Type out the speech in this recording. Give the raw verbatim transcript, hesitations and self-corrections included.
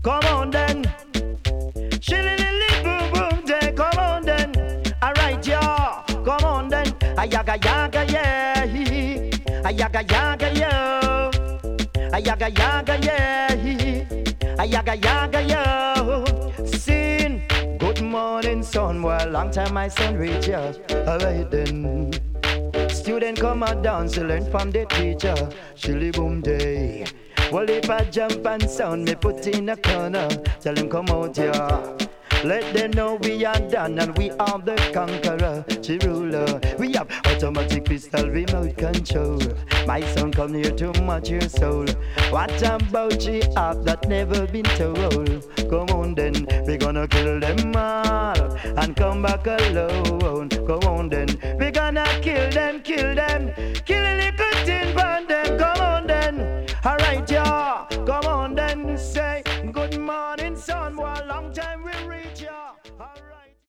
Come on then. Shilly boom boom day. Come on then. Alright, yeah. Come on then. Ayaga yaga yeah. Ayaga yaga yo. Ayaga yaga yeah. Ayaga yaga yo. Sin. Good morning, son. Well, long time my son reach ya. Alright then. Student come and dance to learn from the teacher. Shilly boom day. Well, if I jump and sound, me put in a corner. Tell him come out here. Let them know we are done and we are the conqueror, the ruler. We have automatic pistol remote control. My son come here to match your soul. What about she have that never been told? Come on then, we gonna kill them all and come back alone. Come on then, we gonna kill them, kill them, kill a little thing from them. Come on then, alright yeah, come on then, say good morning son, what long time we reach ya. Alright.